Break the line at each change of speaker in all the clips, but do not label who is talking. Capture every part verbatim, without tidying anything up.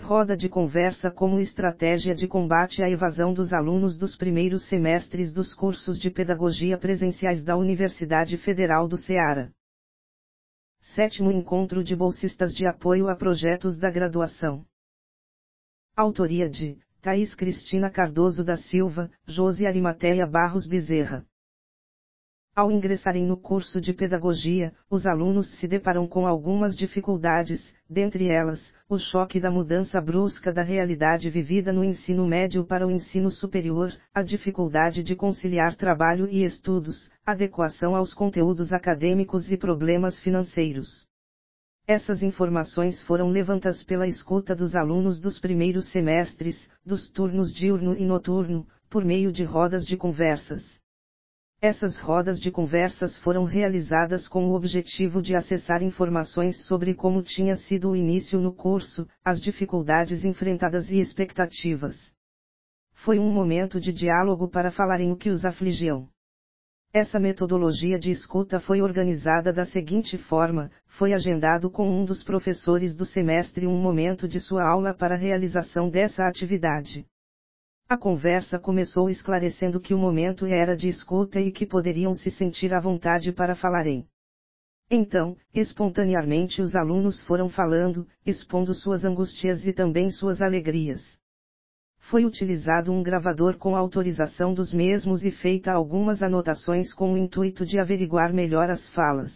Roda de conversa como estratégia de combate à evasão dos alunos dos primeiros semestres dos cursos de pedagogia presenciais da Universidade Federal do Ceará. Sétimo encontro de bolsistas de apoio a projetos da graduação. Autoria de Thaís Cristina Cardoso da Silva, Josi Arimateia Barros Bezerra. Ao ingressarem no curso de pedagogia, os alunos se deparam com algumas dificuldades, dentre elas, o choque da mudança brusca da realidade vivida no ensino médio para o ensino superior, a dificuldade de conciliar trabalho e estudos, adequação aos conteúdos acadêmicos e problemas financeiros. Essas informações foram levantadas pela escuta dos alunos dos primeiros semestres, dos turnos diurno e noturno, por meio de rodas de conversas. Essas rodas de conversas foram realizadas com o objetivo de acessar informações sobre como tinha sido o início no curso, as dificuldades enfrentadas e expectativas. Foi um momento de diálogo para falarem o que os afligiam. Essa metodologia de escuta foi organizada da seguinte forma: foi agendado com um dos professores do semestre um momento de sua aula para a realização dessa atividade. A conversa começou esclarecendo que o momento era de escuta e que poderiam se sentir à vontade para falarem. Então, espontaneamente os alunos foram falando, expondo suas angústias e também suas alegrias. Foi utilizado um gravador com autorização dos mesmos e feita algumas anotações com o intuito de averiguar melhor as falas.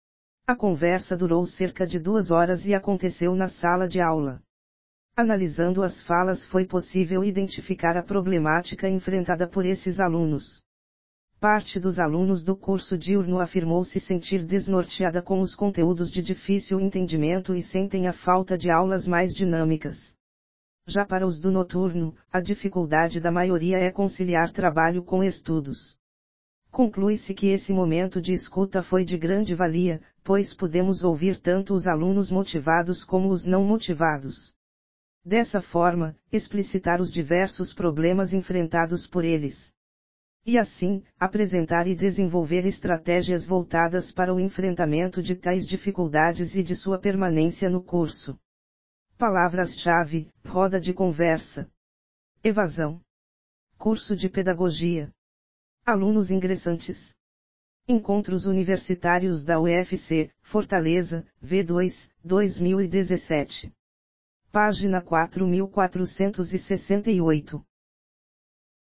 A conversa durou cerca de duas horas e aconteceu na sala de aula. Analisando as falas foi possível identificar a problemática enfrentada por esses alunos. Parte dos alunos do curso diurno afirmou se sentir desnorteada com os conteúdos de difícil entendimento e sentem a falta de aulas mais dinâmicas. Já para os do noturno, a dificuldade da maioria é conciliar trabalho com estudos. Conclui-se que esse momento de escuta foi de grande valia, pois pudemos ouvir tanto os alunos motivados como os não motivados. Dessa forma, explicitar os diversos problemas enfrentados por eles. E assim, apresentar e desenvolver estratégias voltadas para o enfrentamento de tais dificuldades e de sua permanência no curso. Palavras-chave: roda de conversa. Evasão. Curso de pedagogia. Alunos ingressantes. Encontros universitários da U F C, Fortaleza, V dois, dois mil e dezessete. Página quatro mil quatrocentos e sessenta e oito.